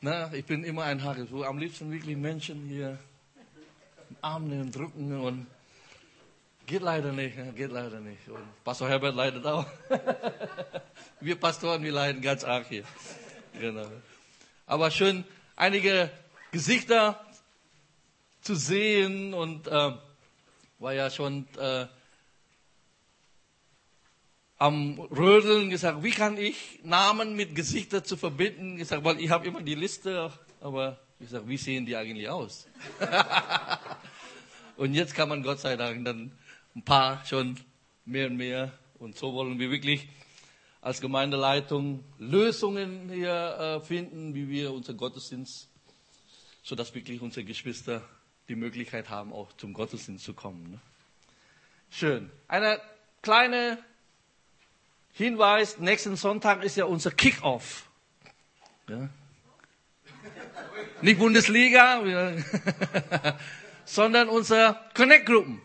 Na, ich bin immer ein Hagel. So am liebsten wirklich Menschen hier im Arm nehmen, drücken und geht leider nicht. Und Pastor Herbert leidet auch. Wir Pastoren, wir leiden ganz arg hier. Genau. Aber schön, einige Gesichter zu sehen und war ja schon am Rödeln gesagt, wie kann ich Namen mit Gesichtern zu verbinden? Ich sage, weil ich habe immer die Liste, aber ich sage, wie sehen die eigentlich aus? Und jetzt kann man Gott sei Dank dann ein paar schon mehr und mehr. Und so wollen wir wirklich als Gemeindeleitung Lösungen hier finden, wie wir unser Gottesdienst, sodass wirklich unsere Geschwister die Möglichkeit haben, auch zum Gottesdienst zu kommen. Ne? Schön. Eine kleine Hinweis, nächsten Sonntag ist ja unser Kick-Off. Ja? Nicht Bundesliga, sondern unser Connect-Gruppen.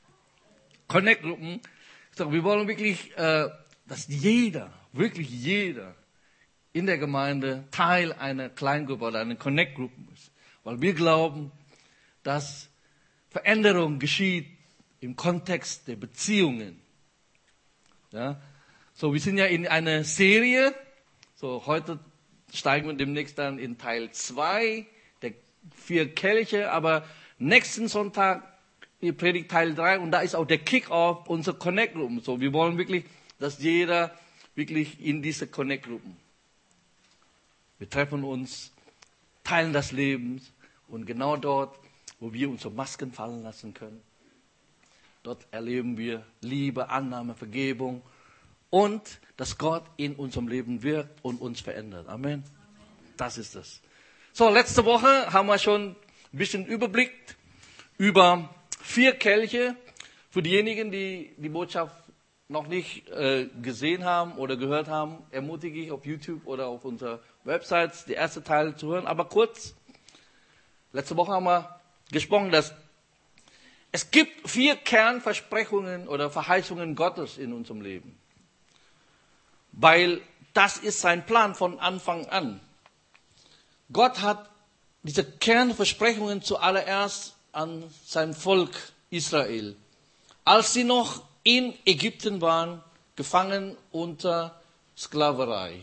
Wir wollen wirklich, dass wirklich jeder in der Gemeinde Teil einer Kleingruppe oder einer Connect-Gruppe ist. Weil wir glauben, dass Veränderung geschieht im Kontext der Beziehungen. Ja? So, wir sind ja in einer Serie. So, heute steigen wir demnächst dann in Teil 2 der 4 Kelche. Aber nächsten Sonntag die Predigt Teil 3 und da ist auch der Kick-Off unserer Connect-Gruppen. So, wir wollen wirklich, dass jeder wirklich in diese Connect-Gruppen. Wir treffen uns, teilen das Leben und genau dort, wo wir unsere Masken fallen lassen können. Dort erleben wir Liebe, Annahme, Vergebung. Und dass Gott in unserem Leben wirkt und uns verändert. Amen. Das ist es. So, letzte Woche haben wir schon ein bisschen Überblick über 4 Kelche. Für diejenigen, die die Botschaft noch nicht gesehen haben oder gehört haben, ermutige ich auf YouTube oder auf unserer Website, die erste Teil zu hören. Aber kurz, letzte Woche haben wir gesprochen, dass es gibt 4 Kernversprechungen oder Verheißungen Gottes in unserem Leben. Weil das ist sein Plan von Anfang an. Gott hat diese Kernversprechungen zuallererst an sein Volk Israel, als sie noch in Ägypten waren, gefangen unter Sklaverei.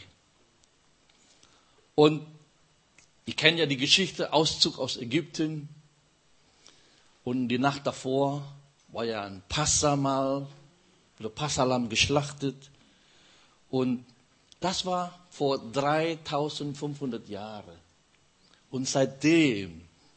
Und ihr kennt ja die Geschichte, Auszug aus Ägypten. Und die Nacht davor war ja ein Passamal, oder Passalam geschlachtet. Und das war vor 3500 Jahren. Und seitdem,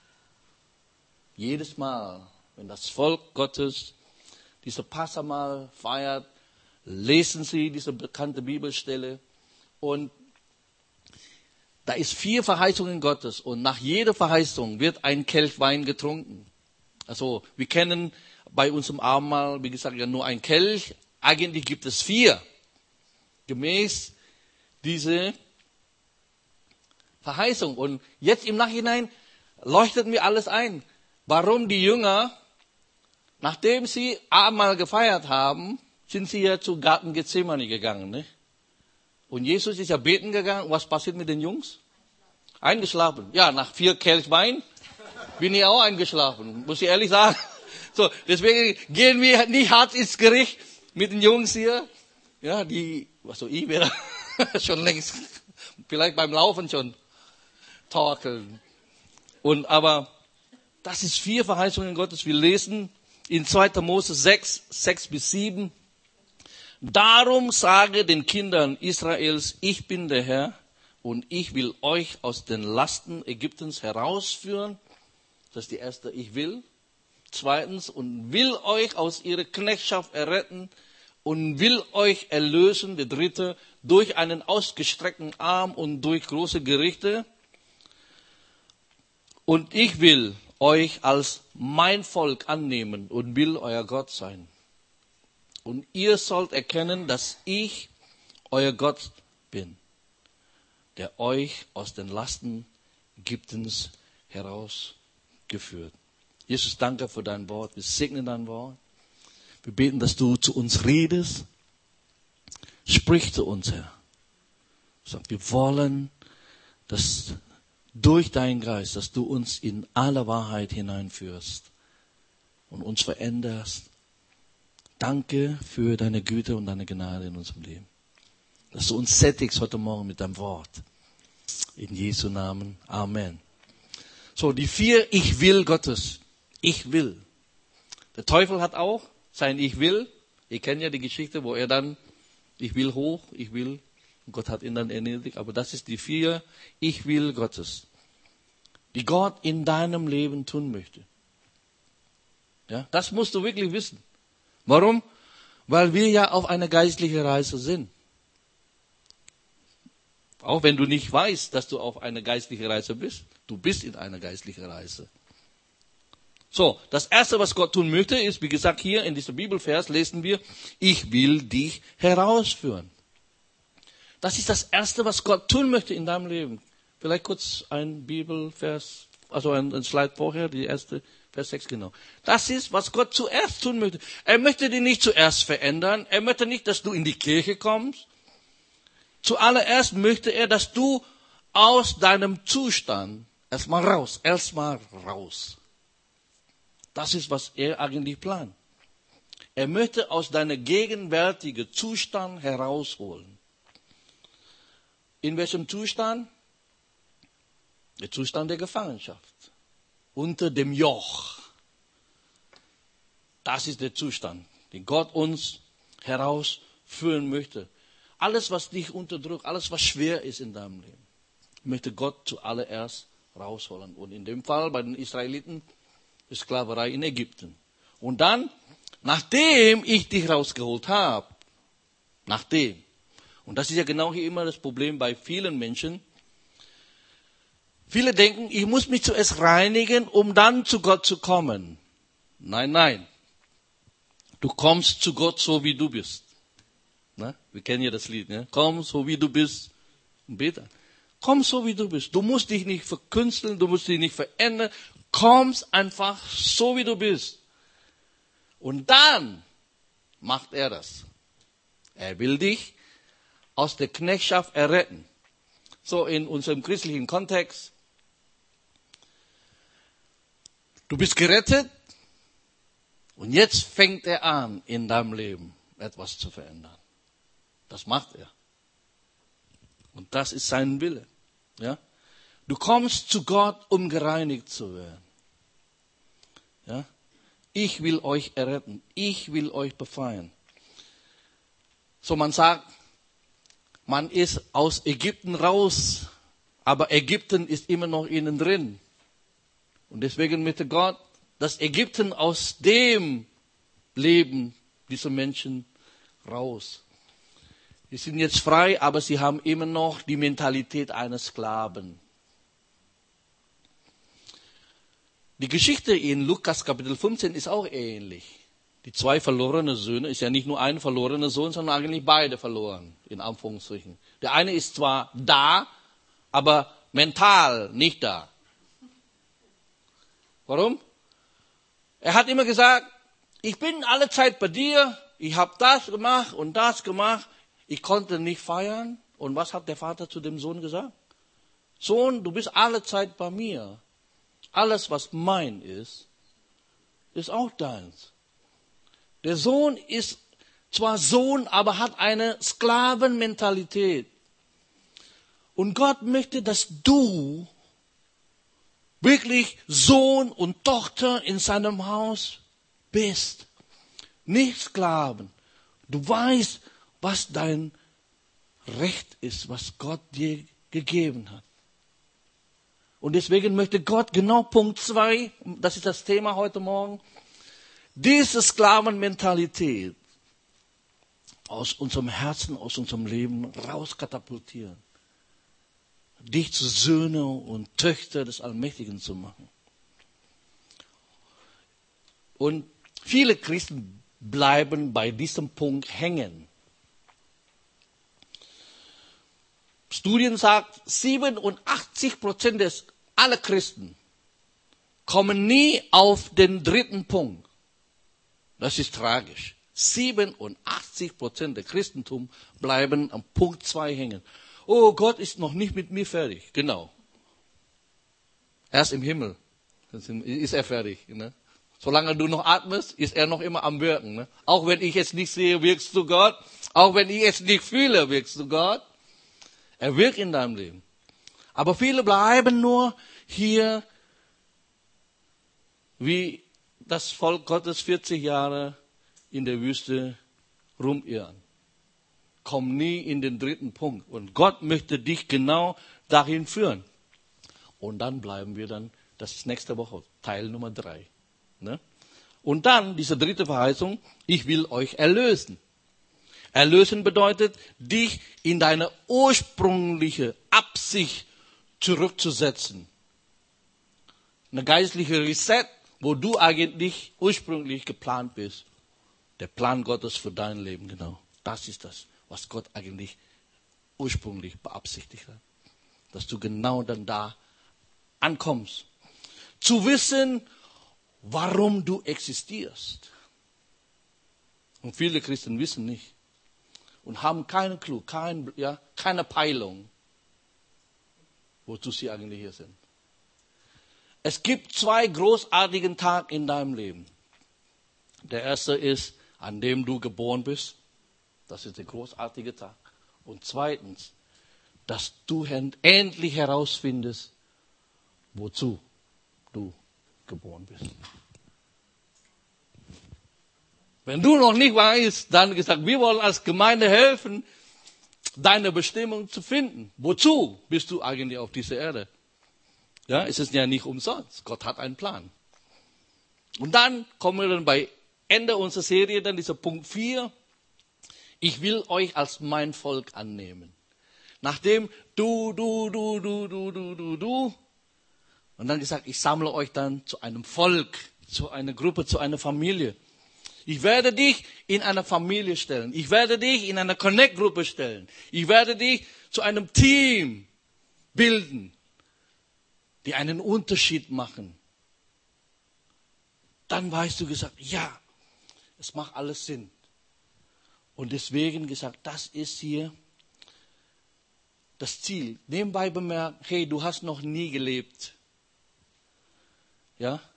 jedes Mal, wenn das Volk Gottes diese Passamal feiert, lesen sie diese bekannte Bibelstelle. Und da ist 4 Verheißungen Gottes. Und nach jeder Verheißung wird ein Kelch Wein getrunken. Also wir kennen bei unserem Abendmahl, wie gesagt, ja nur ein Kelch. Eigentlich gibt es 4. Gemäß diese Verheißung. Und jetzt im Nachhinein leuchtet mir alles ein. Warum die Jünger, nachdem sie Abendmahl gefeiert haben, sind sie ja zu Garten Gethsemane gegangen. Ne? Und Jesus ist ja beten gegangen. Was passiert mit den Jungs? Eingeschlafen. Ja, nach 4 Kelch Wein bin ich auch eingeschlafen. Muss ich ehrlich sagen. So, deswegen gehen wir nicht hart ins Gericht mit den Jungs hier. Ja, ich wäre schon längst, vielleicht beim Laufen schon torkeln. Aber das ist 4 Verheißungen Gottes. Wir lesen in 2. Mose 6:6-7. Darum sage den Kindern Israels, ich bin der Herr und ich will euch aus den Lasten Ägyptens herausführen. Das ist die erste, ich will. 2. und will euch aus ihrer Knechtschaft erretten. Und will euch erlösen, der 3. durch einen ausgestreckten Arm und durch große Gerichte. Und ich will euch als mein Volk annehmen und will euer Gott sein. Und ihr sollt erkennen, dass ich euer Gott bin, der euch aus den Lasten Ägyptens herausgeführt. Jesus, danke für dein Wort. Wir segnen dein Wort. Wir beten, dass du zu uns redest. Sprich zu uns, Herr. Wir wollen, dass durch deinen Geist, dass du uns in alle Wahrheit hineinführst und uns veränderst. Danke für deine Güte und deine Gnade in unserem Leben. Dass du uns sättigst heute Morgen mit deinem Wort. In Jesu Namen. Amen. So, die 4 Ich will Gottes. Ich will. Der Teufel hat auch sein Ich will. Ihr kennt ja die Geschichte, wo er dann, ich will hoch, ich will. Und Gott hat ihn dann erniedrigt. Aber das ist die 4 Ich will Gottes. Die Gott in deinem Leben tun möchte. Ja, das musst du wirklich wissen. Warum? Weil wir ja auf einer geistlichen Reise sind. Auch wenn du nicht weißt, dass du auf einer geistlichen Reise bist. Du bist in einer geistlichen Reise. So, das Erste, was Gott tun möchte, ist, wie gesagt, hier in diesem Bibelvers lesen wir, ich will dich herausführen. Das ist das Erste, was Gott tun möchte in deinem Leben. Vielleicht kurz ein Bibelvers, also ein Slide vorher, die erste, Vers 6 genau. Das ist, was Gott zuerst tun möchte. Er möchte dich nicht zuerst verändern. Er möchte nicht, dass du in die Kirche kommst. Zuallererst möchte er, dass du aus deinem Zustand erstmal raus. Das ist, was er eigentlich plant. Er möchte aus deinem gegenwärtigen Zustand herausholen. In welchem Zustand? Der Zustand der Gefangenschaft. Unter dem Joch. Das ist der Zustand, den Gott uns herausführen möchte. Alles, was dich unterdrückt, alles, was schwer ist in deinem Leben, möchte Gott zuallererst rausholen. Und in dem Fall bei den Israeliten, die Sklaverei in Ägypten. Und dann, nachdem ich dich rausgeholt habe, und das ist ja genau hier immer das Problem bei vielen Menschen, viele denken, ich muss mich zuerst reinigen, um dann zu Gott zu kommen. Nein. Du kommst zu Gott so, wie du bist. Na, wir kennen ja das Lied. Ne? Komm so, wie du bist und bete. Komm so, wie du bist. Du musst dich nicht verkünsteln, du musst dich nicht verändern. Kommst einfach so, wie du bist. Und dann macht er das. Er will dich aus der Knechtschaft erretten. So in unserem christlichen Kontext. Du bist gerettet und jetzt fängt er an, in deinem Leben etwas zu verändern. Das macht er. Und das ist sein Wille. Ja? Du kommst zu Gott, um gereinigt zu werden. Ja? Ich will euch erretten. Ich will euch befreien. So, man sagt, man ist aus Ägypten raus, aber Ägypten ist immer noch innen drin. Und deswegen möchte Gott, dass Ägypten aus dem Leben dieser Menschen raus. Sie sind jetzt frei, aber sie haben immer noch die Mentalität eines Sklaven. Die Geschichte in Lukas Kapitel 15 ist auch ähnlich. Die 2 verlorenen Söhne ist ja nicht nur ein verlorener Sohn, sondern eigentlich beide verloren, in Anführungsstrichen. Der eine ist zwar da, aber mental nicht da. Warum? Er hat immer gesagt, ich bin alle Zeit bei dir, ich habe das gemacht und das gemacht. Ich konnte nicht feiern. Und was hat der Vater zu dem Sohn gesagt? Sohn, du bist alle Zeit bei mir. Alles, was mein ist auch deins. Der Sohn ist zwar Sohn, aber hat eine Sklavenmentalität. Und Gott möchte, dass du wirklich Sohn und Tochter in seinem Haus bist. Nicht Sklaven. Du weißt, was dein Recht ist, was Gott dir gegeben hat. Und deswegen möchte Gott genau Punkt 2, das ist das Thema heute Morgen, diese Sklavenmentalität aus unserem Herzen, aus unserem Leben rauskatapultieren. Dich zu Söhne und Töchter des Allmächtigen zu machen. Und viele Christen bleiben bei diesem Punkt hängen. Studien sagen, 87% aller Christen kommen nie auf den 3. Punkt. Das ist tragisch. 87% der Christentum bleiben am Punkt 2 hängen. Oh, Gott ist noch nicht mit mir fertig. Genau. Erst im Himmel ist er fertig. Ne? Solange du noch atmest, ist er noch immer am Wirken. Ne? Auch wenn ich es nicht sehe, wirkst du Gott. Auch wenn ich es nicht fühle, wirkst du Gott. Er wirkt in deinem Leben. Aber viele bleiben nur hier, wie das Volk Gottes 40 Jahre in der Wüste rumirren. Komm nie in den dritten Punkt. Und Gott möchte dich genau dahin führen. Und dann bleiben wir dann, das ist nächste Woche, Teil Nummer 3. Ne? Und dann diese dritte Verheißung, ich will euch erlösen. Erlösen bedeutet, dich in deine ursprüngliche Absicht zurückzusetzen. Eine geistliche Reset, wo du eigentlich ursprünglich geplant bist. Der Plan Gottes für dein Leben, genau. Das ist das, was Gott eigentlich ursprünglich beabsichtigt hat. Dass du genau dann da ankommst. Zu wissen, warum du existierst. Und viele Christen wissen nicht. Und haben keinen Clou, keine Peilung, wozu sie eigentlich hier sind. Es gibt 2 großartige Tage in deinem Leben. Der erste ist, an dem du geboren bist. Das ist der großartige Tag. Und zweitens, dass du endlich herausfindest, wozu du geboren bist. Wenn du noch nicht weißt, dann gesagt, wir wollen als Gemeinde helfen, deine Bestimmung zu finden. Wozu bist du eigentlich auf dieser Erde? Ja, es ist ja nicht umsonst. Gott hat einen Plan. Und dann kommen wir dann bei Ende unserer Serie, dann dieser Punkt 4. Ich will euch als mein Volk annehmen. Nachdem du. Und dann gesagt, ich sammle euch dann zu einem Volk, zu einer Gruppe, zu einer Familie. Ich werde dich in eine Familie stellen. Ich werde dich in eine Connect-Gruppe stellen. Ich werde dich zu einem Team bilden, die einen Unterschied machen. Dann weißt du gesagt, ja, es macht alles Sinn. Und deswegen gesagt, das ist hier das Ziel. Nebenbei bemerkt, hey, du hast noch nie gelebt. Ja?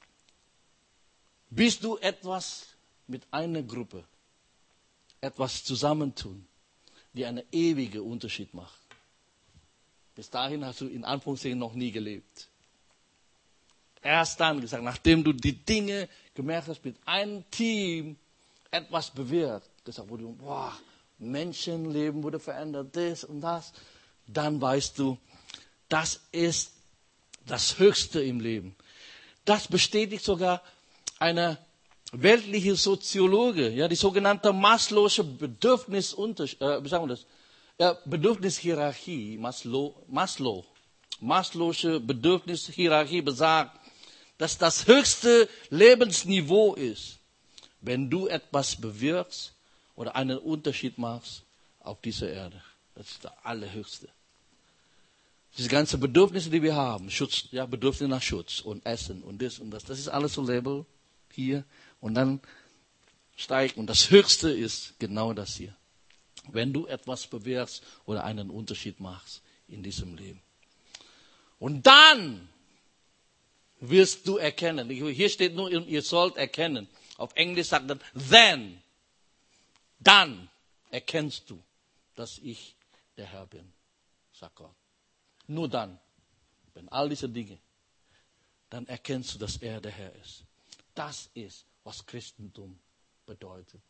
Bist du etwas mit einer Gruppe, etwas zusammentun, die einen ewigen Unterschied macht. Bis dahin hast du in Anführungszeichen noch nie gelebt. Erst dann gesagt, nachdem du die Dinge gemerkt hast, mit einem Team etwas bewirkt, gesagt, wo du, Menschenleben wurde verändert, das und das, dann weißt du, das ist das Höchste im Leben. Das bestätigt sogar eine weltliche Soziologe, ja, die sogenannte Maslow'sche Bedürfnishierarchie, Maslow'sche Bedürfnishierarchie besagt, dass das höchste Lebensniveau ist, wenn du etwas bewirkst oder einen Unterschied machst auf dieser Erde. Das ist der allerhöchste. Diese ganzen Bedürfnisse, die wir haben, Schutz, ja, Bedürfnisse nach Schutz und Essen und das und das, das ist alles so Label hier und dann steigt und das Höchste ist genau das hier. Wenn du etwas bewirkst oder einen Unterschied machst in diesem Leben. Und dann wirst du erkennen, hier steht nur, ihr sollt erkennen. Auf Englisch sagt man, dann erkennst du, dass ich der Herr bin, sagt Gott. Nur dann, wenn all diese Dinge, dann erkennst du, dass er der Herr ist. Das ist, was Christentum bedeutet.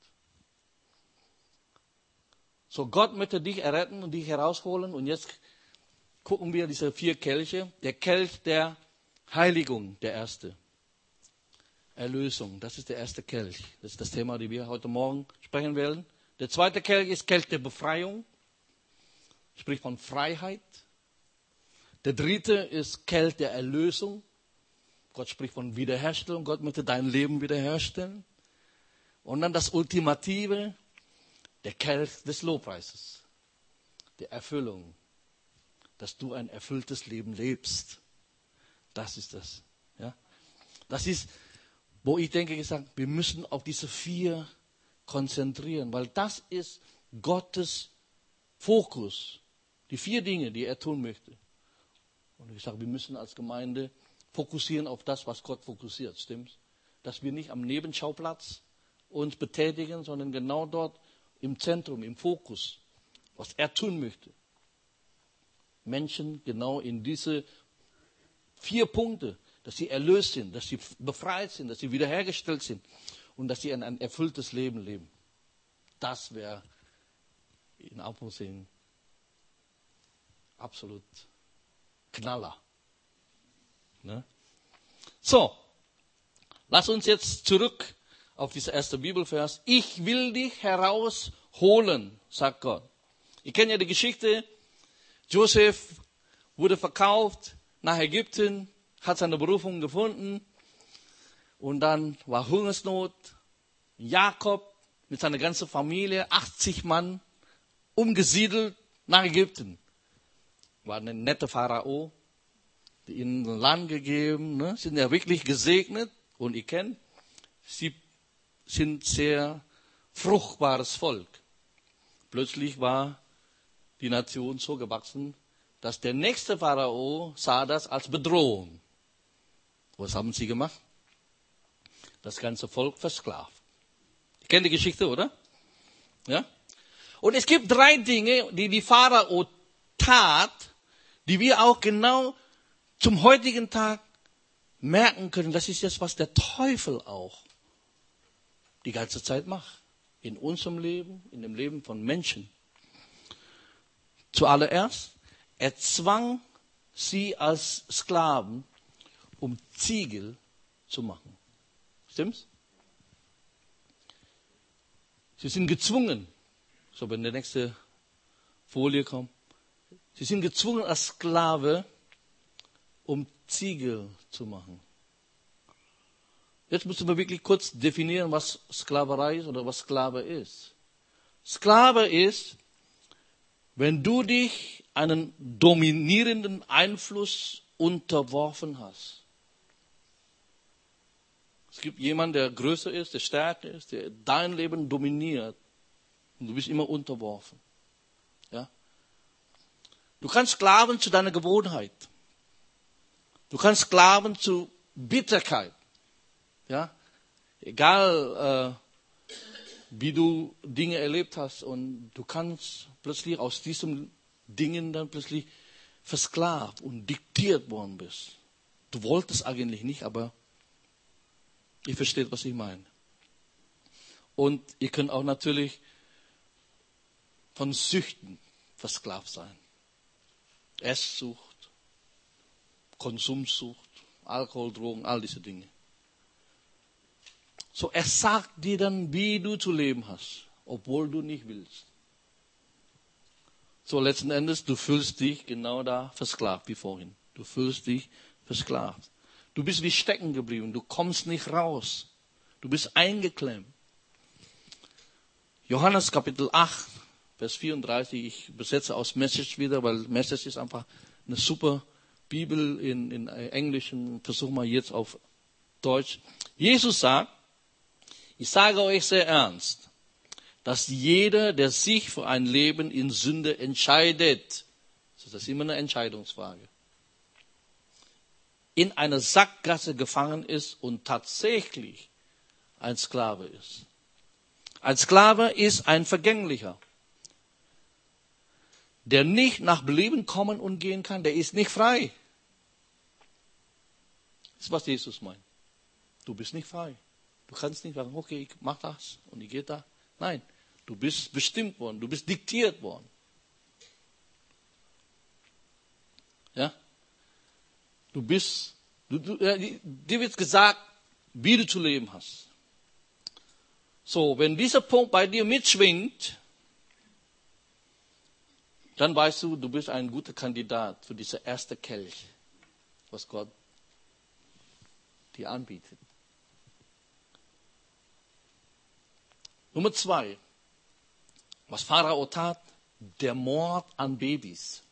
So, Gott möchte dich erretten und dich herausholen. Und jetzt gucken wir diese 4 Kelche. Der Kelch der Heiligung, der erste. Erlösung, das ist der erste Kelch. Das ist das Thema, das wir heute Morgen sprechen werden. Der zweite Kelch ist Kelch der Befreiung. Spricht von Freiheit. Der dritte ist Kelch der Erlösung. Gott spricht von Wiederherstellung. Gott möchte dein Leben wiederherstellen. Und dann das Ultimative, der Kelch des Lobpreises. Der Erfüllung. Dass du ein erfülltes Leben lebst. Das ist das. Ja? Das ist, wo ich denke, gesagt, wir müssen auf diese 4 konzentrieren. Weil das ist Gottes Fokus. Die 4 Dinge, die er tun möchte. Und ich sage, wir müssen als Gemeinde fokussieren auf das, was Gott fokussiert, stimmt's? Dass wir nicht am Nebenschauplatz uns betätigen, sondern genau dort im Zentrum, im Fokus, was er tun möchte. Menschen genau in diese 4 Punkte, dass sie erlöst sind, dass sie befreit sind, dass sie wiederhergestellt sind und dass sie ein erfülltes Leben leben. Das wäre in Anführungszeichen absolut Knaller. Ne? So, lass uns jetzt zurück auf diesen ersten Bibelvers. Ich will dich herausholen, sagt Gott. Ihr kennt ja die Geschichte. Josef wurde verkauft nach Ägypten, hat seine Berufung gefunden und dann war Hungersnot. Jakob mit seiner ganzen Familie, 80 Mann, umgesiedelt nach Ägypten. War ein netter Pharao, die ihnen ein Land gegeben, ne? Sind ja wirklich gesegnet und ihr kennt, sie sind sehr fruchtbares Volk. Plötzlich war die Nation so gewachsen, dass der nächste Pharao sah das als Bedrohung. Was haben sie gemacht? Das ganze Volk versklavt. Ihr kennt die Geschichte, oder? Ja? Und es gibt 3 Dinge, die Pharao tat, die wir auch genau zum heutigen Tag merken können. Das ist jetzt, was der Teufel auch die ganze Zeit macht. In unserem Leben, in dem Leben von Menschen. Zuallererst, er zwang sie als Sklaven, um Ziegel zu machen. Stimmt's? Sie sind gezwungen, so wenn die nächste Folie kommt, sie sind gezwungen als Sklave, um Ziegel zu machen. Jetzt müssen wir wirklich kurz definieren, was Sklaverei ist oder was Sklave ist. Sklave ist, wenn du dich einen dominierenden Einfluss unterworfen hast. Es gibt jemanden, der größer ist, der stärker ist, der dein Leben dominiert. Und du bist immer unterworfen. Ja? Du kannst Sklaven zu deiner Gewohnheit. Du kannst Sklaven zu Bitterkeit. Ja? Egal, wie du Dinge erlebt hast. Und du kannst plötzlich aus diesen Dingen dann plötzlich versklavt und diktiert worden bist. Du wolltest eigentlich nicht, aber ihr versteht, was ich meine. Und ihr könnt auch natürlich von Süchten versklavt sein. Esssucht, Konsumsucht, Alkohol, Drogen, all diese Dinge. So, er sagt dir dann, wie du zu leben hast, obwohl du nicht willst. So, letzten Endes, du fühlst dich genau da versklavt wie vorhin. Du fühlst dich versklavt. Du bist wie stecken geblieben. Du kommst nicht raus. Du bist eingeklemmt. Johannes Kapitel 8, Vers 34. Ich übersetze aus Message wieder, weil Message ist einfach eine super Bibel in Englisch. Versuchen wir jetzt auf Deutsch. Jesus sagt, ich sage euch sehr ernst, dass jeder, der sich für ein Leben in Sünde entscheidet, das ist immer eine Entscheidungsfrage, in einer Sackgasse gefangen ist und tatsächlich ein Sklave ist. Ein Sklave ist ein Vergänglicher, der nicht nach Belieben kommen und gehen kann, der ist nicht frei. Das ist, was Jesus meint. Du bist nicht frei. Du kannst nicht sagen, okay, ich mach das und ich gehe da. Nein, du bist bestimmt worden, du bist diktiert worden. Ja? Dir wird gesagt, wie du zu leben hast. So, wenn dieser Punkt bei dir mitschwingt, dann weißt du, du bist ein guter Kandidat für diese erste Kelch, was Gott dir anbietet. Nummer 2, was Pharao tat, der Mord an Babys.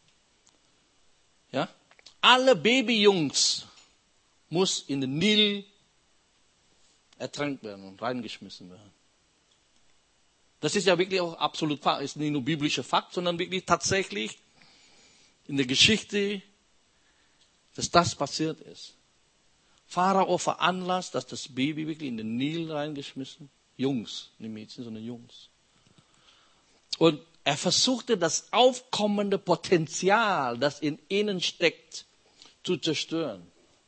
Ja? Alle Babyjungs muss in den Nil ertränkt werden und reingeschmissen werden. Das ist ja wirklich auch absolut Fakt, ist nicht nur biblischer Fakt, sondern wirklich tatsächlich in der Geschichte dass das passiert ist. Pharao veranlasst, dass das Baby wirklich in den Nil reingeschmissen. Jungs, nicht Mädchen, sondern Jungs. Und er versuchte, das aufkommende Potenzial, das in ihnen steckt, zu zerstören.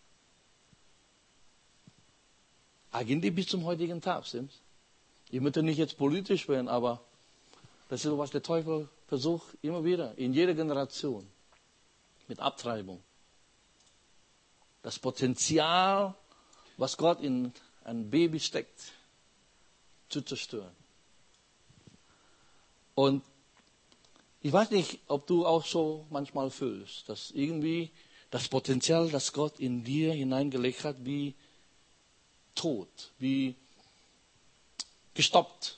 Eigentlich bis zum heutigen Tag, stimmt's? Ich möchte nicht jetzt politisch werden, aber das ist, was der Teufel versucht, immer wieder, in jeder Generation, mit Abtreibung. Das Potenzial, was Gott in ein Baby steckt, zu zerstören. Und ich weiß nicht, ob du auch so manchmal fühlst, dass irgendwie das Potenzial, das Gott in dir hineingelegt hat, wie tot, wie gestoppt.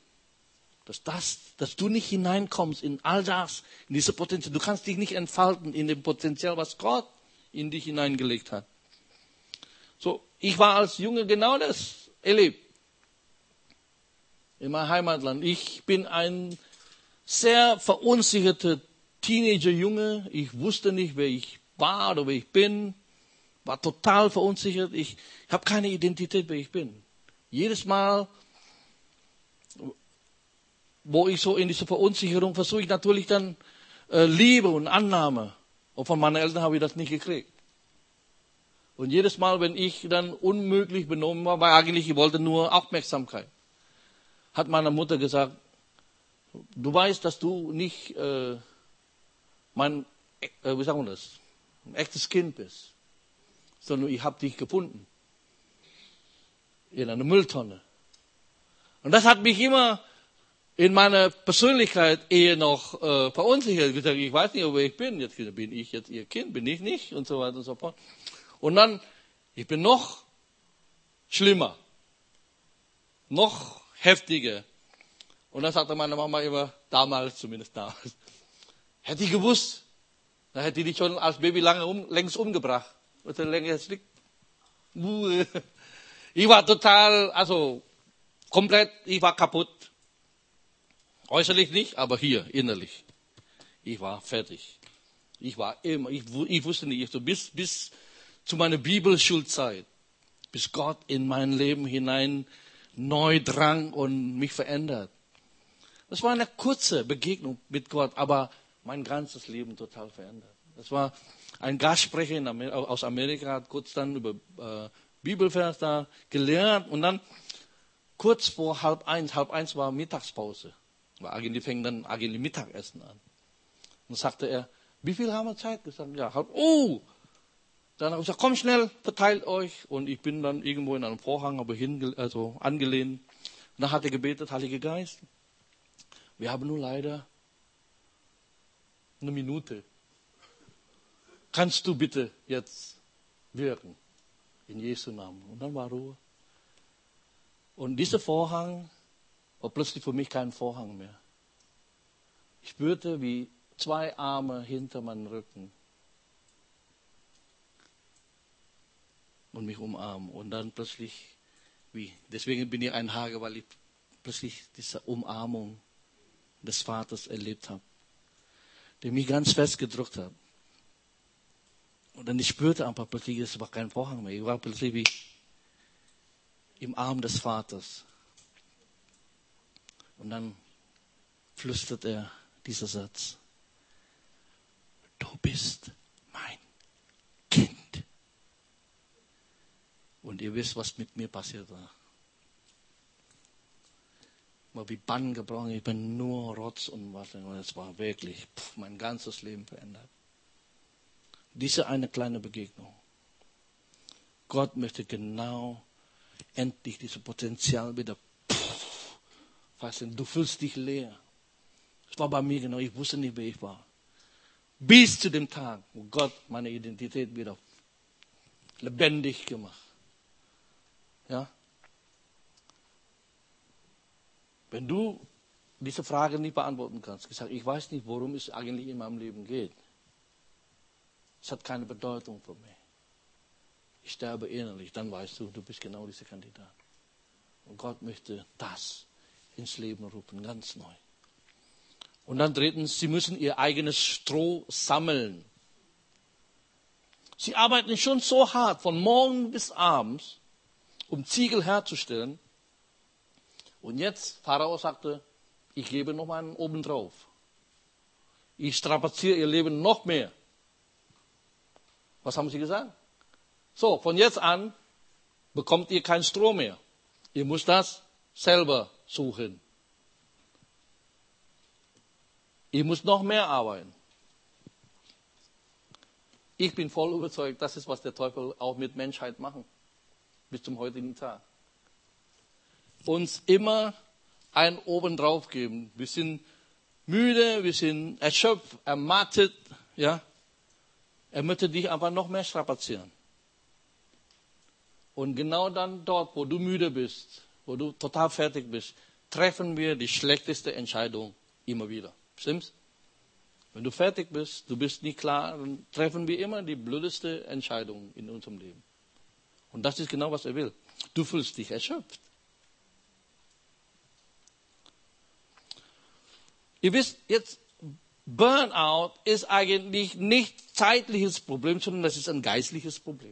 Dass du nicht hineinkommst in all das, in diese Potenzial. Du kannst dich nicht entfalten in dem Potenzial, was Gott in dich hineingelegt hat. So, ich war als Junge genau das erlebt. In meinem Heimatland. Ich bin ein sehr verunsicherter Teenager-Junge. Ich wusste nicht, wer ich war oder wer ich bin. War total verunsichert. Ich habe keine Identität, wer ich bin. Jedes Mal, wo ich so in diese Verunsicherung versuche ich natürlich dann Liebe und Annahme. Und von meinen Eltern habe ich das nicht gekriegt. Und jedes Mal, wenn ich dann unmöglich benommen war, weil eigentlich ich wollte nur Aufmerksamkeit, hat meine Mutter gesagt, du weißt, dass du nicht mein, wie sagen wir das, ein echtes Kind bist, sondern ich habe dich gefunden in einer Mülltonne. Und das hat mich immer in meiner Persönlichkeit eher noch verunsichert. Ich gesagt, ich weiß nicht, wer ich bin. Jetzt bin ich jetzt ihr Kind, bin ich nicht und so weiter und so fort. Und dann, ich bin noch schlimmer, noch heftiger. Und dann sagte meine Mama immer, damals, hätte ich gewusst, dann hätte ich dich schon als Baby längst umgebracht. Und dann längst liegt. Ich war total, komplett, ich war kaputt. Äußerlich nicht, aber hier, innerlich. Ich war fertig. Ich wusste nicht, so bis zu meiner Bibelschulzeit, bis Gott in mein Leben hinein neu drang und mich verändert. Das war eine kurze Begegnung mit Gott, aber mein ganzes Leben total verändert. Das war ein Gastsprecher aus Amerika, hat kurz dann über Bibelvers da gelernt und dann kurz vor 12:30 war Mittagspause. Die fängt dann Mittagessen an. Und sagte er, wie viel haben wir Zeit? Gesagt, ja, Dann habe ich gesagt, komm schnell, verteilt euch. Und ich bin dann irgendwo in einem Vorhang, angelehnt. Und dann hat er gebetet, Heiliger Geist, wir haben nur leider eine Minute. Kannst du bitte jetzt wirken? In Jesu Namen. Und dann war Ruhe. Und dieser Vorhang war plötzlich für mich kein Vorhang mehr. Ich spürte, wie 2 Arme hinter meinem Rücken und mich umarmen. Und dann plötzlich, deswegen bin ich ein Hager, weil ich plötzlich diese Umarmung des Vaters erlebt habe, der mich ganz fest gedrückt hat. Und dann ich spürte einfach plötzlich, es war kein Vorhang mehr. Ich war plötzlich wie im Arm des Vaters. Und dann flüstert er dieser Satz. Du bist mein Kind. Und ihr wisst, was mit mir passiert war. War wie Bann gebrochen, ich bin nur Rotz und was. Und es war wirklich mein ganzes Leben verändert. Diese eine kleine Begegnung. Gott möchte genau endlich dieses Potenzial wieder fassen. Du fühlst dich leer. Das war bei mir genau, ich wusste nicht, wer ich war. Bis zu dem Tag, wo Gott meine Identität wieder lebendig gemacht. Ja? Wenn du diese Frage nicht beantworten kannst, gesagt, ich weiß nicht, worum es eigentlich in meinem Leben geht. Es hat keine Bedeutung für mich. Ich sterbe innerlich, dann weißt du, du bist genau dieser Kandidat. Und Gott möchte das ins Leben rufen, ganz neu. Und dann drittens, sie müssen ihr eigenes Stroh sammeln. Sie arbeiten schon so hart, von morgen bis abends, um Ziegel herzustellen. Und jetzt, Pharao sagte, ich gebe noch einen obendrauf. Ich strapaziere ihr Leben noch mehr. Was haben sie gesagt? So, von jetzt an bekommt ihr kein Stroh mehr. Ihr müsst das selber suchen. Ihr müsst noch mehr arbeiten. Ich bin voll überzeugt, das ist, was der Teufel auch mit Menschheit macht. Bis zum heutigen Tag. Uns immer ein obendrauf geben. Wir sind müde, wir sind erschöpft, ermattet. Ja? Er möchte dich einfach noch mehr strapazieren. Und genau dann dort, wo du müde bist, wo du total fertig bist, treffen wir die schlechteste Entscheidung immer wieder. Stimmt's? Wenn du fertig bist, du bist nicht klar, dann treffen wir immer die blödeste Entscheidung in unserem Leben. Und das ist genau, was er will. Du fühlst dich erschöpft. Ihr wisst, jetzt Burnout ist eigentlich nicht zeitliches Problem, sondern das ist ein geistliches Problem.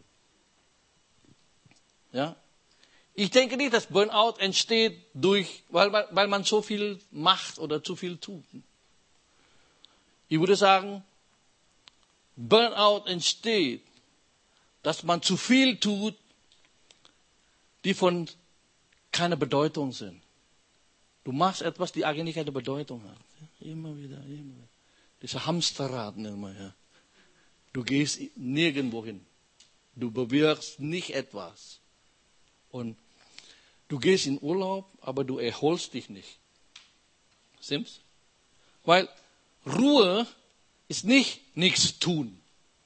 Ja? Ich denke nicht, dass Burnout entsteht weil man so viel macht oder zu viel tut. Ich würde sagen, Burnout entsteht, dass man zu viel tut, die von keiner Bedeutung sind. Du machst etwas, die eigentlich keine Bedeutung hat. Immer wieder. Diese Hamsterrad immer. Ja. Du gehst nirgendwo hin. Du bewirkst nicht etwas. Und du gehst in Urlaub, aber du erholst dich nicht. Stimmt's? Weil Ruhe ist nicht nichts tun.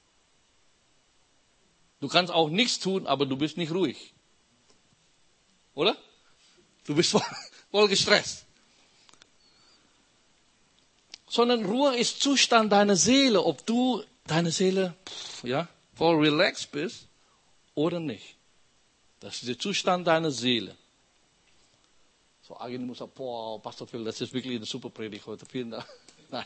Du kannst auch nichts tun, aber du bist nicht ruhig. Oder? Du bist voll gestresst. Sondern Ruhe ist Zustand deiner Seele, ob du deine Seele voll relaxed bist oder nicht. Das ist der Zustand deiner Seele. So, Agnes muss sagen, Pastor Phil, das ist wirklich eine super Predigt heute. Vielen Dank. Nein.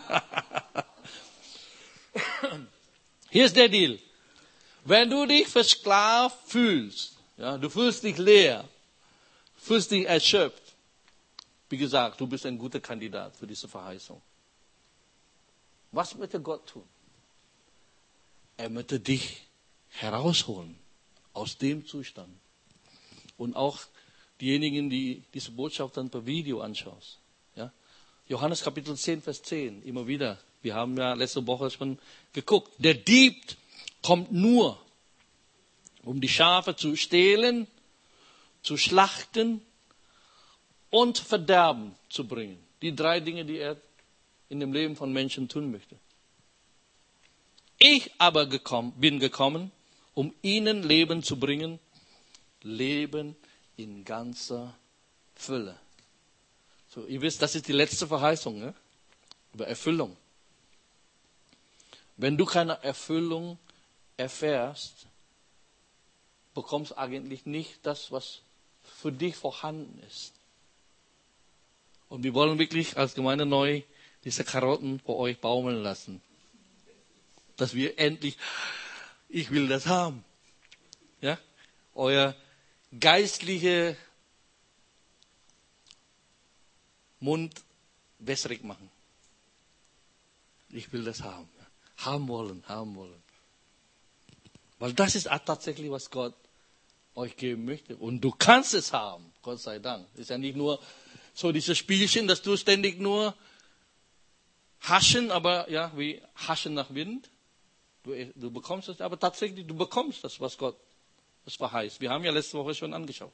Hier ist der Deal. Wenn du dich versklavt fühlst, ja, du fühlst dich leer, fühlst dich erschöpft, wie gesagt, du bist ein guter Kandidat für diese Verheißung. Was möchte Gott tun? Er möchte dich herausholen aus dem Zustand. Und auch diejenigen, die diese Botschaft dann per Video anschauen. Ja? Johannes Kapitel 10, Vers 10, immer wieder. Wir haben ja letzte Woche schon geguckt. Der Dieb kommt nur, um die Schafe zu stehlen, zu schlachten und Verderben zu bringen. Die 3 Dinge, die er in dem Leben von Menschen tun möchte. Ich aber bin gekommen, um ihnen Leben zu bringen, Leben in ganzer Fülle. So, ihr wisst, das ist die letzte Verheißung, ne? Über Erfüllung. Wenn du keine Erfüllung erfährst, bekommst du eigentlich nicht das, was für dich vorhanden ist. Und wir wollen wirklich als Gemeinde neu diese Karotten vor euch baumeln lassen. Dass wir endlich, ich will das haben. Ja? Euer geistliche Mund wässrig machen. Ich will das haben. Haben wollen. Weil das ist tatsächlich, was Gott euch geben möchte. Und du kannst es haben, Gott sei Dank. Es ist ja nicht nur so dieses Spielchen, dass du ständig nur haschen, aber ja, wie haschen nach Wind. Du bekommst es, aber tatsächlich, du bekommst das, was Gott es verheißt. Wir haben ja letzte Woche schon angeschaut.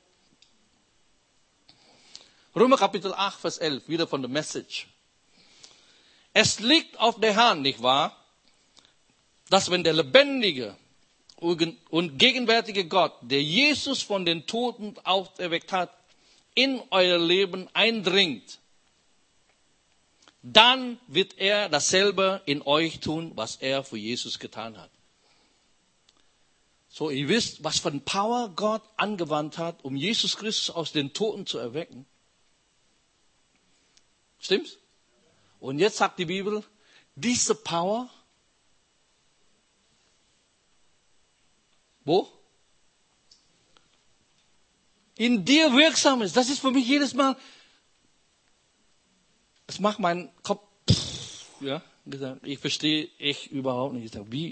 Römer Kapitel 8, Vers 11, wieder von der Message. Es liegt auf der Hand, nicht wahr, dass wenn der lebendige und gegenwärtige Gott, der Jesus von den Toten auferweckt hat, in euer Leben eindringt, dann wird er dasselbe in euch tun, was er für Jesus getan hat. So, ihr wisst, was für eine Power Gott angewandt hat, um Jesus Christus aus den Toten zu erwecken. Stimmt's? Und jetzt sagt die Bibel, diese Power Wo? In dir wirksam ist. Das ist für mich jedes Mal, das macht meinen Kopf, ja, ich verstehe echt überhaupt nicht.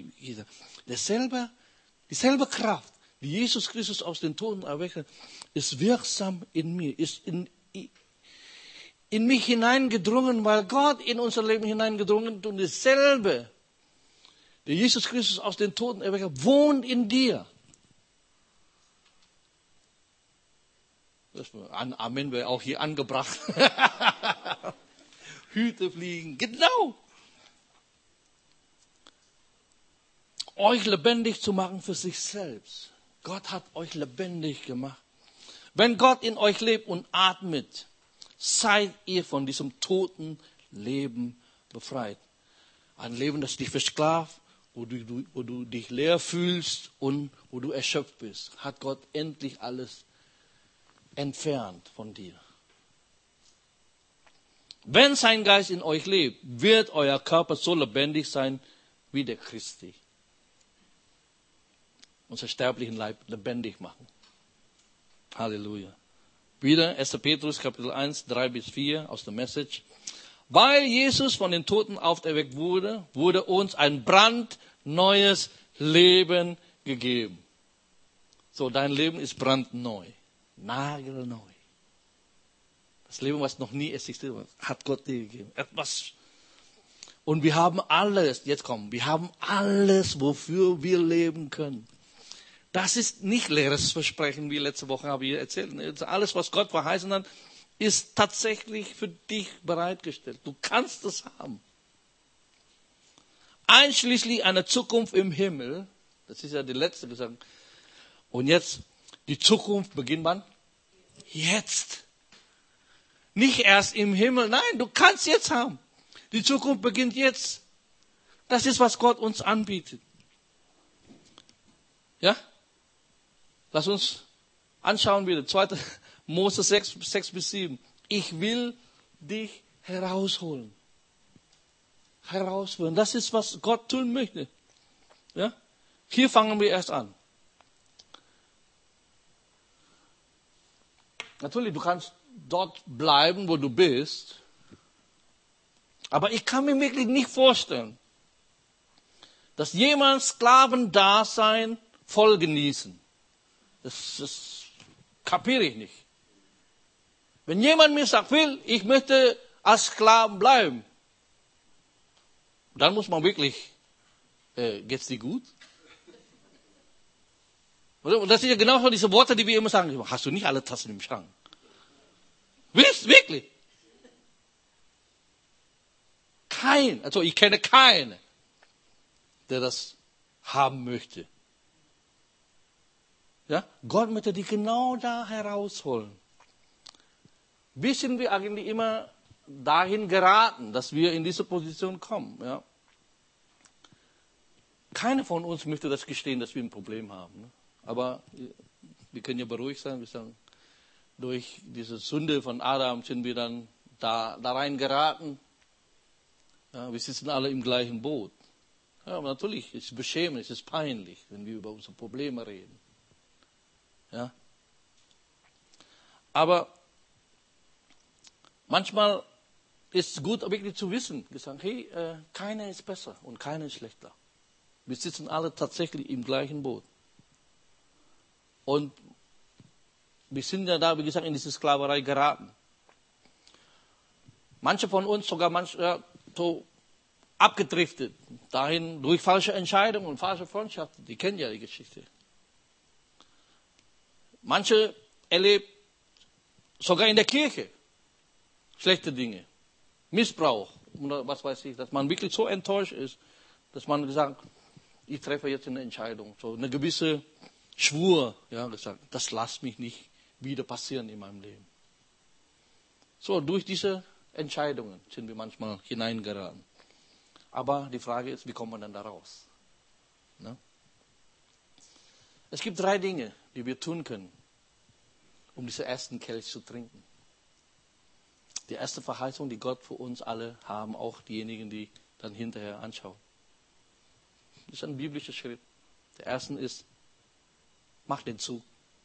Dieselbe Kraft, die Jesus Christus aus den Toten erweckt, ist wirksam in mir, ist in mich hineingedrungen, weil Gott in unser Leben hineingedrungen ist und dasselbe, der Jesus Christus aus den Toten erweckt, wohnt in dir. Ein Amen wäre auch hier angebracht. Hüte fliegen, genau. Euch lebendig zu machen für sich selbst. Gott hat euch lebendig gemacht. Wenn Gott in euch lebt und atmet, seid ihr von diesem toten Leben befreit. Ein Leben, das dich versklavt, wo du dich leer fühlst und wo du erschöpft bist. Hat Gott endlich alles entfernt von dir. Wenn sein Geist in euch lebt, wird euer Körper so lebendig sein wie der Christi. Unser sterblichen Leib lebendig machen. Halleluja. Wieder 1. Petrus Kapitel 1, 3-4 aus der Message. Weil Jesus von den Toten auferweckt wurde, wurde uns ein brandneues Leben gegeben. So, dein Leben ist brandneu. Nagelneu. Das Leben, was noch nie existiert hat, hat Gott dir gegeben. Etwas. Und wir haben alles, wir haben alles, wofür wir leben können. Das ist nicht leeres Versprechen, wie letzte Woche habe ich erzählt. Alles, was Gott verheißen hat, ist tatsächlich für dich bereitgestellt. Du kannst es haben. Einschließlich einer Zukunft im Himmel. Das ist ja die letzte Gesang. Und jetzt, die Zukunft beginnt wann? Jetzt. Nicht erst im Himmel. Nein, du kannst jetzt haben. Die Zukunft beginnt jetzt. Das ist, was Gott uns anbietet. Ja? Lass uns anschauen wieder. 2. Mose 6-7. Ich will dich herausholen. Herausholen. Das ist, was Gott tun möchte. Ja? Hier fangen wir erst an. Natürlich, du kannst dort bleiben, wo du bist. Aber ich kann mir wirklich nicht vorstellen, dass jemand Sklavendasein voll genießen. Das kapiere ich nicht. Wenn jemand mir sagt, Phil, ich möchte als Sklaven bleiben, dann muss man wirklich, geht's dir gut? Und das sind ja genau so diese Worte, die wir immer sagen. Hast du nicht alle Tassen im Schrank? Wirklich? Ich kenne keinen, der das haben möchte. Ja? Gott möchte dich genau da herausholen. Wie sind wir eigentlich immer dahin geraten, dass wir in diese Position kommen? Ja? Keiner von uns möchte das gestehen, dass wir ein Problem haben. Ne? Aber wir können ja beruhigt sein. Wir sagen, durch diese Sünde von Adam sind wir dann da rein geraten. Ja, wir sitzen alle im gleichen Boot. Ja, aber natürlich ist es beschämend, es ist peinlich, wenn wir über unsere Probleme reden. Ja. Aber manchmal ist es gut, wirklich zu wissen, gesagt, hey, keiner ist besser und keiner ist schlechter. Wir sitzen alle tatsächlich im gleichen Boot. Und wir sind ja da, wie gesagt, in diese Sklaverei geraten. Manche von uns, sogar so abgedriftet, dahin durch falsche Entscheidungen und falsche Freundschaften. Die kennen ja die Geschichte. Manche erlebt sogar in der Kirche schlechte Dinge, Missbrauch oder was weiß ich, dass man wirklich so enttäuscht ist, dass man gesagt, ich treffe jetzt eine Entscheidung, so eine gewisse Schwur, ja, gesagt, das lasst mich nicht wieder passieren in meinem Leben. So, durch diese Entscheidungen sind wir manchmal hineingeraten. Aber die Frage ist, wie kommt man dann da raus? Ne? Es gibt 3 Dinge, die wir tun können, um diesen ersten Kelch zu trinken. Die erste Verheißung, die Gott für uns alle haben, auch diejenigen, die dann hinterher anschauen. Das ist ein biblischer Schritt. Der erste ist, mach den Zug.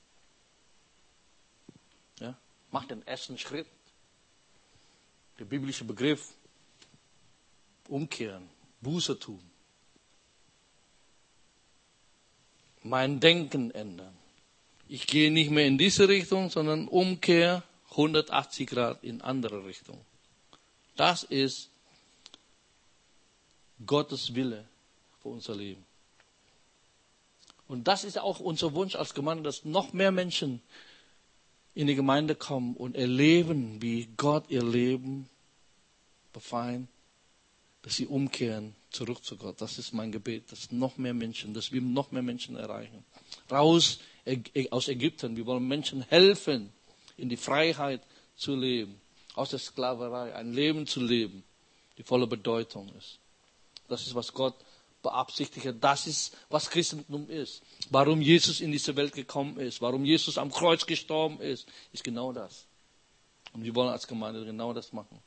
Ja? Mach den ersten Schritt. Der biblische Begriff, umkehren, Buße tun. Mein Denken ändern. Ich gehe nicht mehr in diese Richtung, sondern Umkehr 180 Grad in andere Richtung. Das ist Gottes Wille für unser Leben. Und das ist auch unser Wunsch als Gemeinde, dass noch mehr Menschen in die Gemeinde kommen und erleben, wie Gott ihr Leben befreien, dass sie umkehren zurück zu Gott. Das ist mein Gebet, dass wir noch mehr Menschen erreichen. Raus aus Ägypten. Wir wollen Menschen helfen, in die Freiheit zu leben, aus der Sklaverei, ein Leben zu leben, die voller Bedeutung ist. Das ist, was Gott beabsichtigt. Das ist, was Christentum ist. Warum Jesus in diese Welt gekommen ist, warum Jesus am Kreuz gestorben ist genau das. Und wir wollen als Gemeinde genau das machen.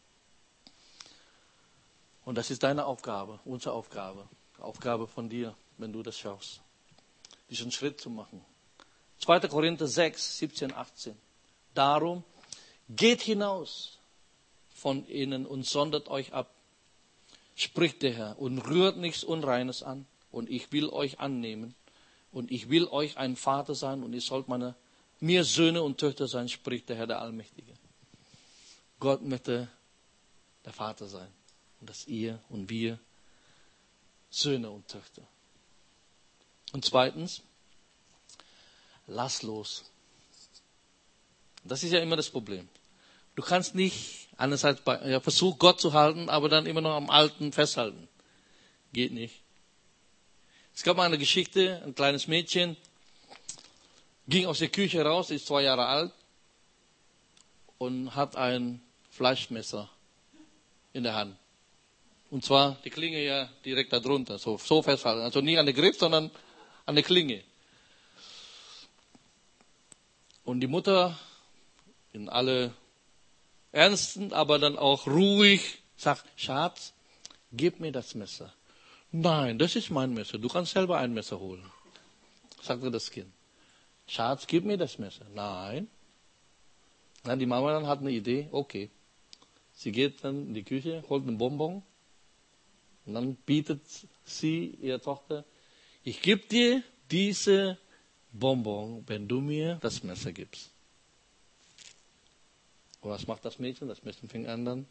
Und das ist deine Aufgabe, unsere Aufgabe, Aufgabe von dir, wenn du das schaffst, diesen Schritt zu machen. 2. Korinther 6, 17, 18. Darum geht hinaus von ihnen und sondert euch ab, spricht der Herr, und rührt nichts Unreines an, und ich will euch annehmen, und ich will euch ein Vater sein, und ihr sollt mir Söhne und Töchter sein, spricht der Herr, der Allmächtige. Gott möchte der Vater sein. Und dass ihr und wir Söhne und Töchter. Und zweitens, lass los. Das ist ja immer das Problem. Du kannst nicht einerseits versuch Gott zu halten, aber dann immer noch am Alten festhalten. Geht nicht. Es gab mal eine Geschichte, ein kleines Mädchen ging aus der Küche raus, ist 2 Jahre alt und hat ein Fleischmesser in der Hand. Und zwar die Klinge ja direkt darunter, so festhalten. Also nicht an der Griff, sondern an der Klinge. Und die Mutter in alle Ernsten, aber dann auch ruhig sagt, Schatz, gib mir das Messer. Nein, das ist mein Messer. Du kannst selber ein Messer holen, sagte das Kind. Schatz, gib mir das Messer. Nein. Dann die Mama dann hat eine Idee, okay. Sie geht dann in die Küche, holt einen Bonbon. Und dann bietet sie ihrer Tochter, ich gebe dir diese Bonbon, wenn du mir das Messer gibst. Und was macht das Mädchen? Das Mädchen fängt an dann,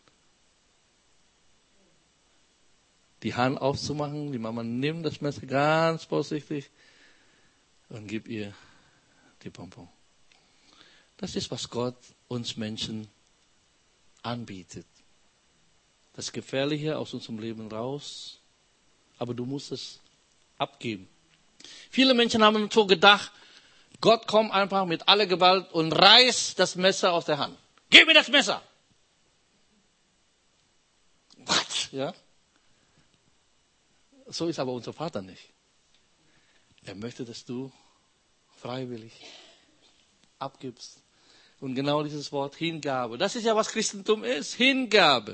die Hand aufzumachen. Die Mama nimmt das Messer ganz vorsichtig und gibt ihr die Bonbon. Das ist, was Gott uns Menschen anbietet. Das Gefährliche aus unserem Leben raus, aber du musst es abgeben. Viele Menschen haben so gedacht, Gott kommt einfach mit aller Gewalt und reißt das Messer aus der Hand. Gib mir das Messer! Was? Ja? So ist aber unser Vater nicht. Er möchte, dass du freiwillig abgibst. Und genau dieses Wort Hingabe, das ist ja, was Christentum ist. Hingabe.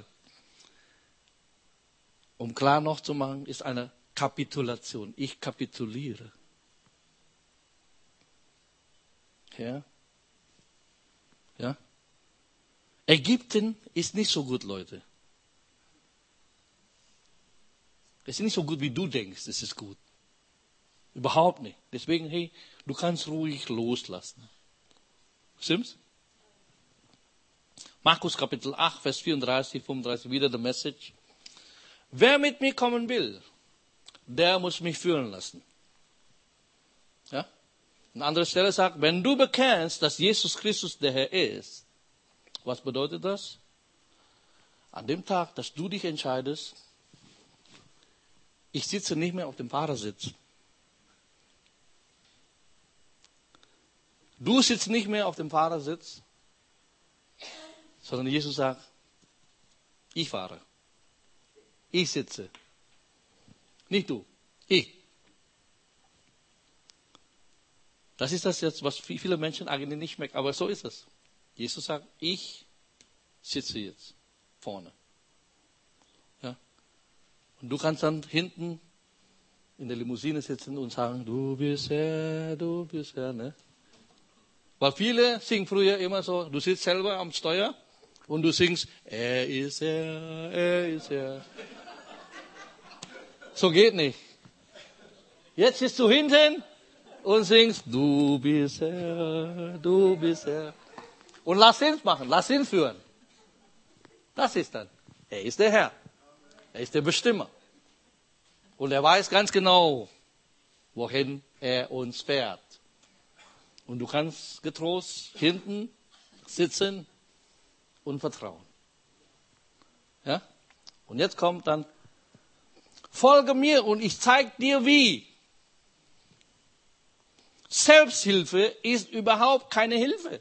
Um klar noch zu machen, ist eine Kapitulation. Ich kapituliere. Ja? Ja? Ägypten ist nicht so gut, Leute. Es ist nicht so gut, wie du denkst, es ist gut. Überhaupt nicht. Deswegen, hey, du kannst ruhig loslassen. Stimmt's? Markus Kapitel 8, Vers 34, 35, wieder the Message. Wer mit mir kommen will, der muss mich führen lassen. Ja? Eine andere Stelle sagt, wenn du bekennst, dass Jesus Christus der Herr ist, was bedeutet das? An dem Tag, dass du dich entscheidest, ich sitze nicht mehr auf dem Fahrersitz. Du sitzt nicht mehr auf dem Fahrersitz, sondern Jesus sagt, ich fahre. Ich sitze. Nicht du. Ich. Das ist das jetzt, was viele Menschen eigentlich nicht merken. Aber so ist es. Jesus sagt, ich sitze jetzt vorne. Ja? Und du kannst dann hinten in der Limousine sitzen und sagen, du bist Herr, ne? Weil viele singen früher immer so, du sitzt selber am Steuer und du singst, er ist Herr, er ist Herr. So geht nicht. Jetzt sitzt du hinten und singst, du bist Herr, du bist Herr. Und lass ihn machen, lass ihn führen. Das ist dann, er ist der Herr. Er ist der Bestimmer. Und er weiß ganz genau, wohin er uns fährt. Und du kannst getrost hinten sitzen und vertrauen. Ja? Und jetzt kommt dann, folge mir und ich zeige dir wie. Selbsthilfe ist überhaupt keine Hilfe.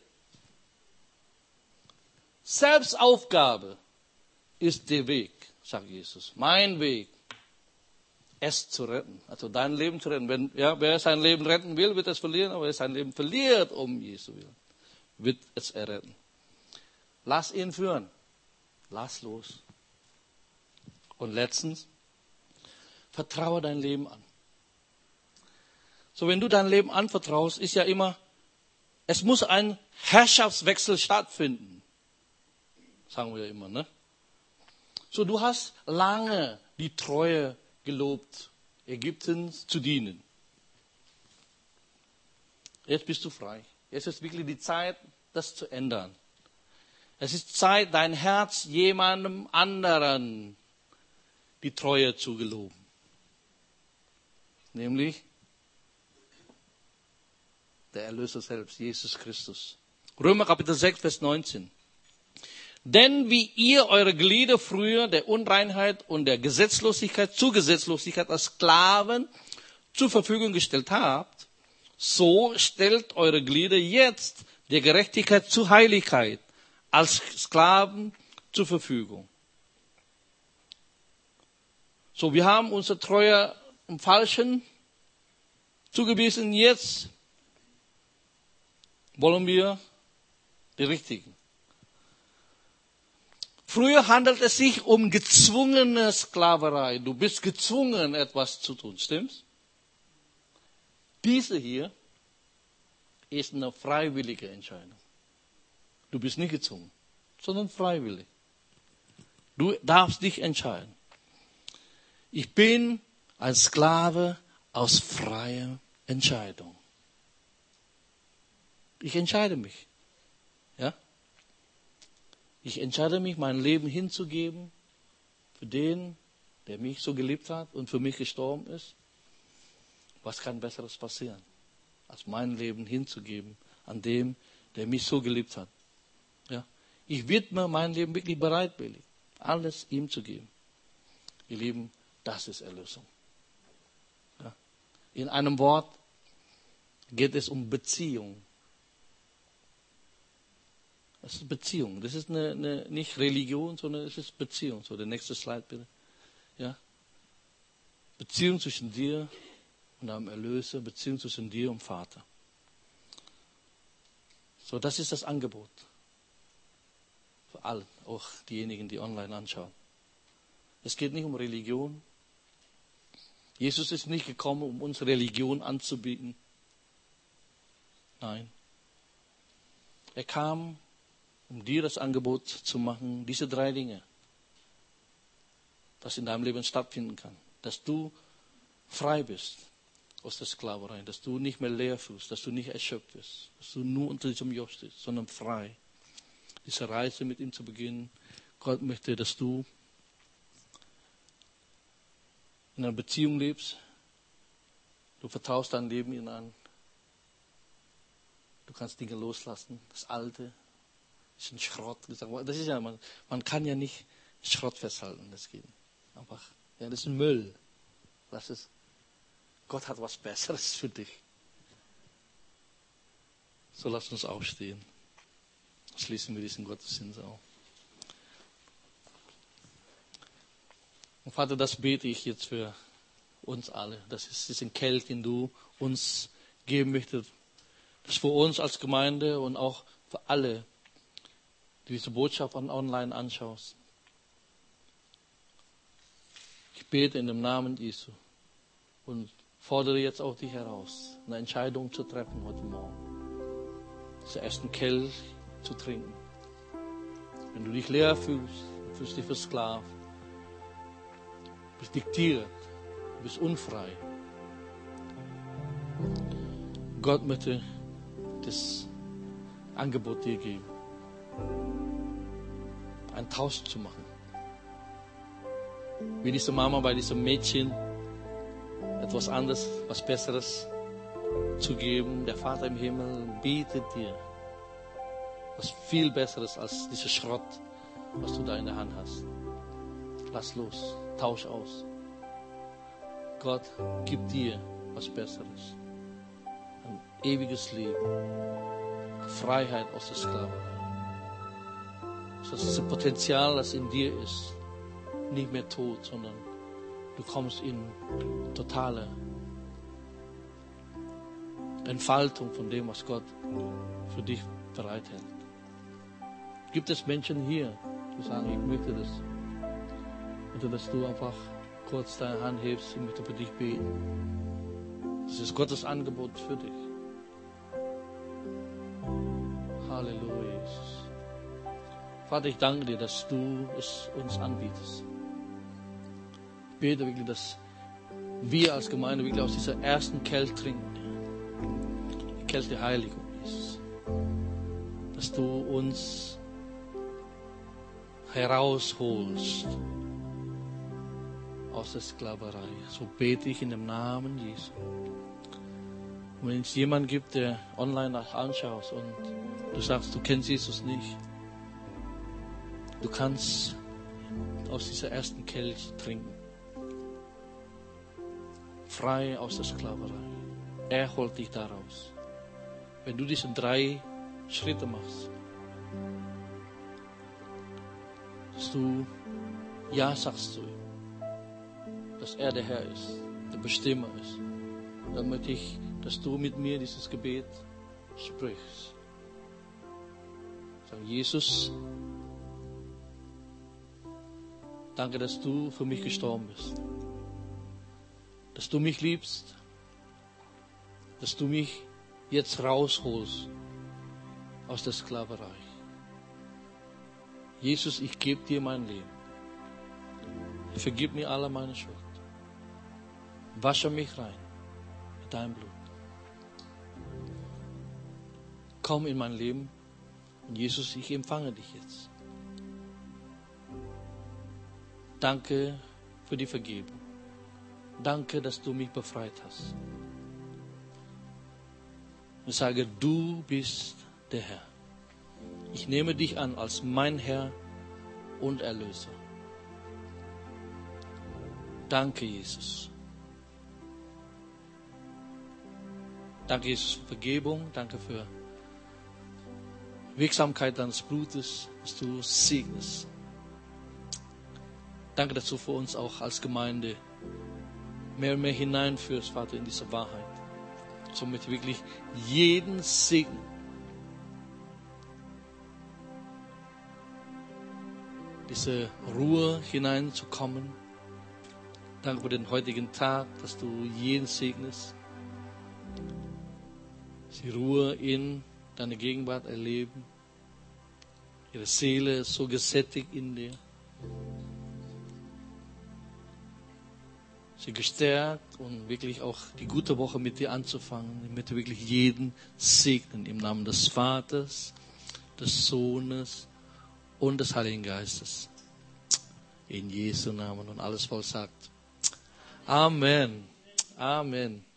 Selbstaufgabe ist der Weg, sagt Jesus. Mein Weg, es zu retten. Also dein Leben zu retten. Wer sein Leben retten will, wird es verlieren. Aber wer sein Leben verliert, um Jesu willen, wird es erretten. Lass ihn führen. Lass los. Und letztens, vertraue dein Leben an. So, wenn du dein Leben anvertraust, ist ja immer, es muss ein Herrschaftswechsel stattfinden. Sagen wir immer, ne? So, du hast lange die Treue gelobt, Ägypten zu dienen. Jetzt bist du frei. Jetzt ist wirklich die Zeit, das zu ändern. Es ist Zeit, dein Herz jemandem anderen die Treue zu geloben. Nämlich der Erlöser selbst, Jesus Christus. Römer Kapitel 6, Vers 19. Denn wie ihr eure Glieder früher der Unreinheit und der Gesetzlosigkeit als Sklaven zur Verfügung gestellt habt, so stellt eure Glieder jetzt der Gerechtigkeit zur Heiligkeit als Sklaven zur Verfügung. So, wir haben unsere Treue im Falschen zugewiesen, jetzt wollen wir die Richtigen. Früher handelt es sich um gezwungene Sklaverei. Du bist gezwungen, etwas zu tun, stimmt's? Diese hier ist eine freiwillige Entscheidung. Du bist nicht gezwungen, sondern freiwillig. Du darfst dich entscheiden. Ich bin ein Sklave aus freier Entscheidung. Ich entscheide mich. Ja? Ich entscheide mich, mein Leben hinzugeben für den, der mich so geliebt hat und für mich gestorben ist. Was kann Besseres passieren, als mein Leben hinzugeben an dem, der mich so geliebt hat? Ja? Ich widme mein Leben wirklich bereitwillig, alles ihm zu geben. Ihr Lieben, das ist Erlösung. Ja? In einem Wort geht es um Beziehung. Das ist Beziehung. Das ist nicht Religion, sondern es ist Beziehung. So, der nächste Slide bitte. Ja? Beziehung zwischen dir und deinem Erlöser, Beziehung zwischen dir und Vater. So, das ist das Angebot. Für alle, auch diejenigen, die online anschauen. Es geht nicht um Religion. Jesus ist nicht gekommen, um uns Religion anzubieten. Nein. Er kam, um dir das Angebot zu machen, diese 3 Dinge, das in deinem Leben stattfinden kann. Dass du frei bist aus der Sklaverei, dass du nicht mehr leer fühlst, dass du nicht erschöpft bist, dass du nur unter diesem Joch stehst, sondern frei. Diese Reise mit ihm zu beginnen. Gott möchte, dass du in einer Beziehung lebst. Du vertraust dein Leben ihm an. Du kannst Dinge loslassen. Das Alte ist ein Schrott. Das ist ja, man kann ja nicht Schrott festhalten. Das geht einfach. Ja, das ist ein Müll. Lass es. Gott hat was Besseres für dich. So lass uns aufstehen. Schließen wir diesen Gottesdienst auf. Und Vater, das bete ich jetzt für uns alle. Das ist diesen Kelch, den du uns geben möchtest. Das für uns als Gemeinde und auch für alle, die diese Botschaft online anschaust. Ich bete in dem Namen Jesu, Und fordere jetzt auch dich heraus, eine Entscheidung zu treffen heute Morgen. Diesen ersten Kelch zu trinken. Wenn du dich leer fühlst dich versklavt, bist diktiert, bist unfrei. Gott möchte das Angebot dir geben, einen Tausch zu machen. Wie diese Mama bei diesem Mädchen etwas anderes, was Besseres zu geben. Der Vater im Himmel bietet dir was viel Besseres als dieser Schrott, was du da in der Hand hast. Lass los, tausch aus. Gott gibt dir was Besseres. Ein ewiges Leben. Freiheit aus der Sklaverei. Dass das Potenzial, das in dir ist, nicht mehr tot, sondern du kommst in totale Entfaltung von dem, was Gott für dich bereithält. Gibt es Menschen hier, die sagen, ich möchte das? Oder dass du einfach kurz deine Hand hebst, ich möchte für dich beten. Das ist Gottes Angebot für dich. Halleluja, Jesus. Vater, ich danke dir, dass du es uns anbietest. Ich bete wirklich, dass wir als Gemeinde wirklich aus dieser ersten Kelch trinken. Die Kelch der Heiligung, Jesus. Dass du uns herausholst aus der Sklaverei. So bete ich in dem Namen Jesu. Und wenn es jemanden gibt, der online das anschaut und du sagst, du kennst Jesus nicht, du kannst aus dieser ersten Kelch trinken. Frei aus der Sklaverei. Er holt dich daraus. Wenn du diese 3 Schritte machst, dass du Ja sagst zu ihm, dass er der Herr ist, der Bestimmer ist, dann möchte ich, dass du mit mir dieses Gebet sprichst. Sag, Jesus, danke, dass du für mich gestorben bist. Dass du mich liebst. Dass du mich jetzt rausholst aus der Sklaverei. Jesus, ich gebe dir mein Leben. Vergib mir alle meine Schuld. Wasche mich rein mit deinem Blut. Komm in mein Leben. Und Jesus, ich empfange dich jetzt. Danke für die Vergebung. Danke, dass du mich befreit hast. Ich sage, du bist der Herr. Ich nehme dich an als mein Herr und Erlöser. Danke, Jesus. Danke, Jesus, für Vergebung. Danke für Wirksamkeit deines Blutes, dass du segnest. Danke, dass du für uns auch als Gemeinde mehr und mehr hineinführst, Vater, in diese Wahrheit. Somit wirklich jeden Segen. Diese Ruhe hineinzukommen. Danke für den heutigen Tag, dass du jeden segnest. Die Ruhe in deiner Gegenwart erleben. Ihre Seele ist so gesättigt in dir. Sie gestärkt und wirklich auch die gute Woche mit dir anzufangen. Ich möchte wirklich jeden segnen im Namen des Vaters, des Sohnes und des Heiligen Geistes. In Jesu Namen und alles voll sagt. Amen. Amen.